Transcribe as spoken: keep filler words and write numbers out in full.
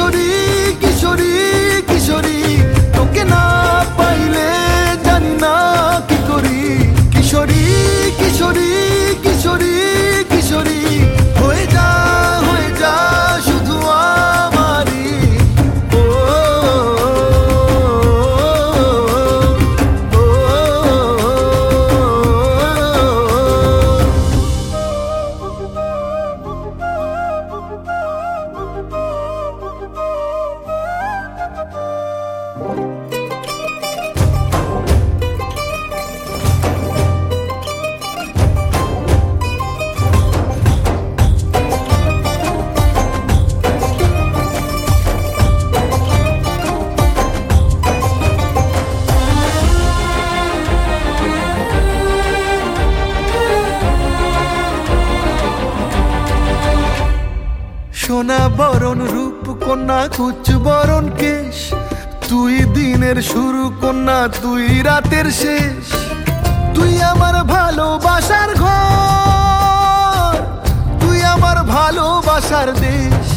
কিশোরী কিশোরী কিশোরী, তোকে না পাইলে জানি না কি করি। কিশোরী কিশোরী কিশোরী কিশোরী, হয়ে যা হয়ে যা শুধু আমারই। ও, ও, ও, সোনা বরণ রূপ কন্যা কুচ বরণ কেশ, তুই দিনের শুরু কন্যা তুই রাতের শেষ। তুই আমার ভালোবাসার ঘর, তুই আমার ভালোবাসার দেশ।